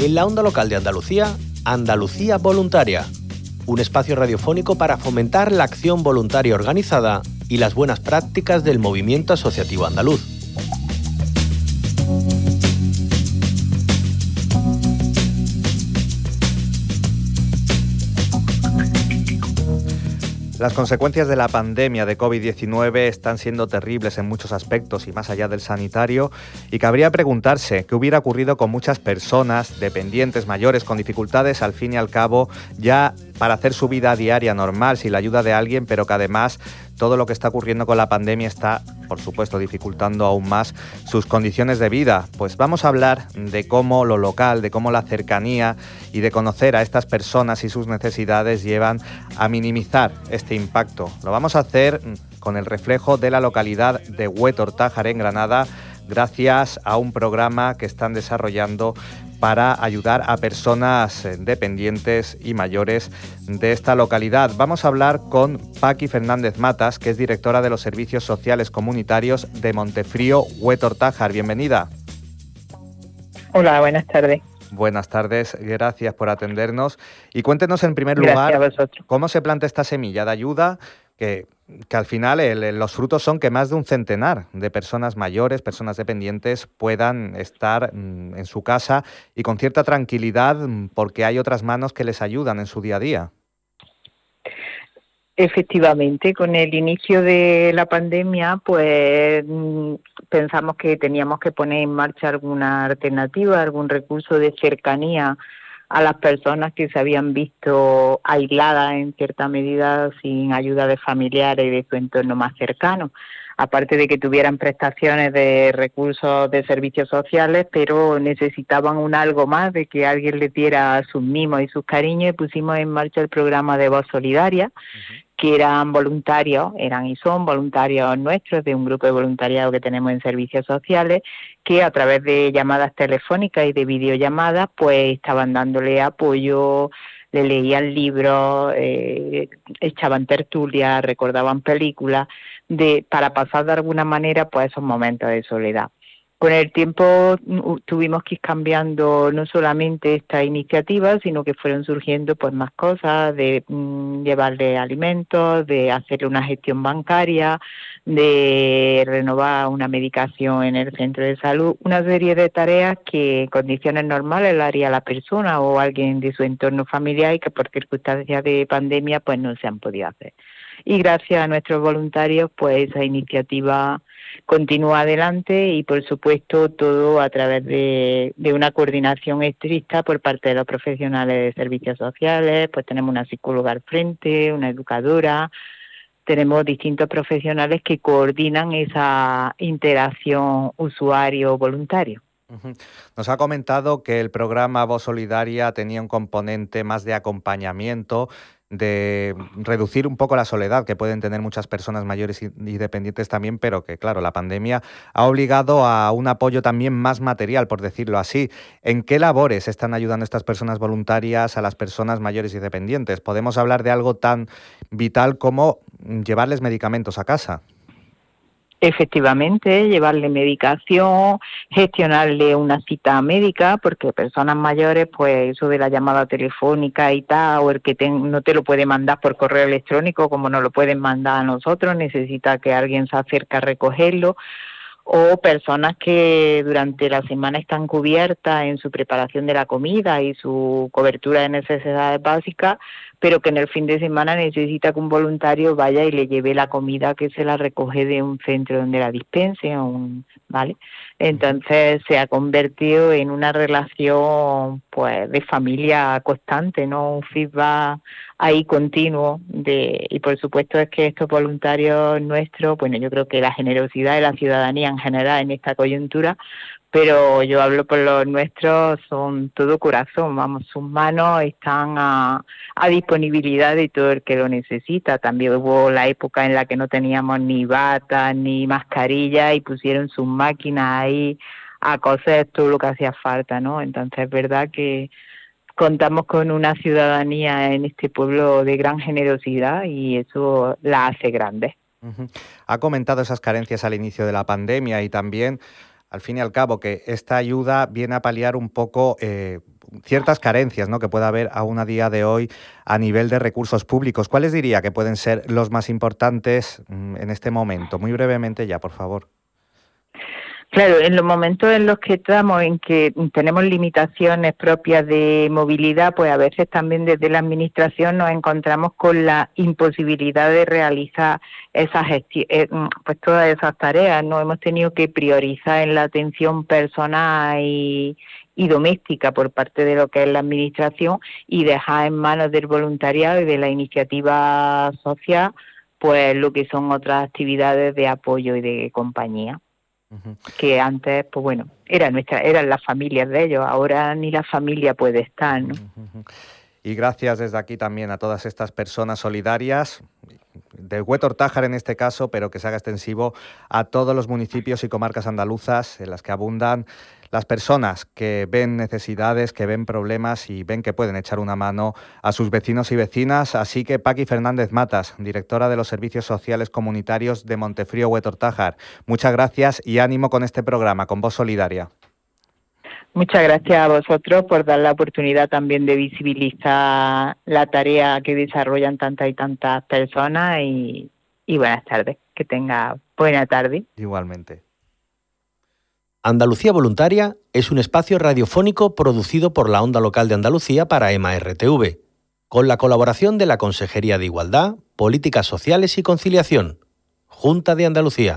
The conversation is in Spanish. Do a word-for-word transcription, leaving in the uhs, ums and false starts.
En la onda local de Andalucía, Andalucía Voluntaria, un espacio radiofónico para fomentar la acción voluntaria organizada y las buenas prácticas del movimiento asociativo andaluz. Las consecuencias de la pandemia de COVID diecinueve están siendo terribles en muchos aspectos y más allá del sanitario, y cabría preguntarse qué hubiera ocurrido con muchas personas, dependientes, mayores, con dificultades, al fin y al cabo, ya para hacer su vida diaria normal, sin la ayuda de alguien, pero que además todo lo que está ocurriendo con la pandemia está, por supuesto, dificultando aún más sus condiciones de vida. Pues vamos a hablar de cómo lo local, de cómo la cercanía y de conocer a estas personas y sus necesidades llevan a minimizar este impacto. Lo vamos a hacer con el reflejo de la localidad de Huetortájar, en Granada, gracias a un programa que están desarrollando para ayudar a personas dependientes y mayores de esta localidad. Vamos a hablar con Paqui Fernández Matas, que es directora de los Servicios Sociales Comunitarios de Montefrío, Huetortájar. Bienvenida. Hola, buenas tardes. Buenas tardes, gracias por atendernos. Y cuéntenos en primer lugar cómo se planta esta semilla de ayuda, que, que al final el, los frutos son que más de un centenar de personas mayores, personas dependientes, puedan estar mm, en su casa y con cierta tranquilidad porque hay otras manos que les ayudan en su día a día. Efectivamente, con el inicio de la pandemia, pues pensamos que teníamos que poner en marcha alguna alternativa, algún recurso de cercanía a las personas que se habían visto aisladas en cierta medida, sin ayuda de familiares y de su entorno más cercano. Aparte de que tuvieran prestaciones de recursos de servicios sociales, pero necesitaban un algo más, de que alguien les diera sus mimos y sus cariños, y pusimos en marcha el programa de Voz Solidaria, uh-huh. que eran voluntarios, eran y son voluntarios nuestros, de un grupo de voluntariado que tenemos en servicios sociales, que a través de llamadas telefónicas y de videollamadas, pues estaban dándole apoyo, le leían libros, eh, echaban tertulias, recordaban películas, de para pasar de alguna manera pues esos momentos de soledad. Con el tiempo tuvimos que ir cambiando no solamente esta iniciativa, sino que fueron surgiendo pues más cosas, de mmm, llevarle alimentos, de hacerle una gestión bancaria, de renovar una medicación en el centro de salud, una serie de tareas que en condiciones normales la haría la persona o alguien de su entorno familiar y que por circunstancias de pandemia pues no se han podido hacer. Y gracias a nuestros voluntarios pues esa iniciativa continúa adelante y por supuesto todo a través de, de una coordinación estricta por parte de los profesionales de servicios sociales. Pues tenemos una psicóloga al frente, una educadora, tenemos distintos profesionales que coordinan esa interacción usuario-voluntario. Nos ha comentado que el programa Voz Solidaria tenía un componente más de acompañamiento, de reducir un poco la soledad que pueden tener muchas personas mayores y dependientes también, pero que, claro, la pandemia ha obligado a un apoyo también más material, por decirlo así. ¿En qué labores están ayudando estas personas voluntarias a las personas mayores y dependientes? ¿Podemos hablar de algo tan vital como llevarles medicamentos a casa? Efectivamente, llevarle medicación, gestionarle una cita médica, porque personas mayores, pues eso de la llamada telefónica y tal, o el que te, no te lo puede mandar por correo electrónico, como nos lo pueden mandar a nosotros, necesita que alguien se acerque a recogerlo, o personas que durante la semana están cubiertas en su preparación de la comida y su cobertura de necesidades básicas, pero que en el fin de semana necesita que un voluntario vaya y le lleve la comida que se la recoge de un centro donde la dispense, un, ¿vale? Entonces se ha convertido en una relación pues de familia constante, ¿no? Un feedback ahí continuo de y por supuesto es que estos voluntarios nuestros, bueno, yo creo que la generosidad de la ciudadanía en general en esta coyuntura, pero yo hablo por los nuestros, son todo corazón, vamos, sus manos están a, a disponibilidad de todo el que lo necesita. También hubo la época en la que no teníamos ni bata ni mascarilla y pusieron sus máquinas ahí a coser todo lo que hacía falta, ¿no? Entonces es verdad que contamos con una ciudadanía en este pueblo de gran generosidad y eso la hace grande. Uh-huh. Ha comentado esas carencias al inicio de la pandemia y también, al fin y al cabo, que esta ayuda viene a paliar un poco eh, ciertas carencias, ¿no?, que pueda haber aún a día de hoy a nivel de recursos públicos. ¿Cuáles diría que pueden ser los más importantes en este momento? Muy brevemente ya, por favor. Claro, en los momentos en los que estamos, en que tenemos limitaciones propias de movilidad, pues a veces también desde la Administración nos encontramos con la imposibilidad de realizar esas gesti- eh, pues todas esas tareas, ¿no? Hemos tenido que priorizar en la atención personal y, y doméstica por parte de lo que es la Administración y dejar en manos del voluntariado y de la iniciativa social, pues lo que son otras actividades de apoyo y de compañía. Uh-huh. Que antes, pues bueno, era nuestra, eran las familias de ellos, ahora ni la familia puede estar, ¿no? Uh-huh. Y gracias desde aquí también a todas estas personas solidarias, del Huetor Tájar en este caso, pero que se haga extensivo a todos los municipios y comarcas andaluzas en las que abundan las personas que ven necesidades, que ven problemas y ven que pueden echar una mano a sus vecinos y vecinas. Así que Paqui Fernández Matas, directora de los Servicios Sociales Comunitarios de Montefrío Huetor Tájar, muchas gracias y ánimo con este programa, con Voz Solidaria. Muchas gracias a vosotros por dar la oportunidad también de visibilizar la tarea que desarrollan tantas y tantas personas y, y buenas tardes. Que tenga buena tarde. Igualmente. Andalucía Voluntaria es un espacio radiofónico producido por la Onda Local de Andalucía para E M A R T V, con la colaboración de la Consejería de Igualdad, Políticas Sociales y Conciliación, Junta de Andalucía.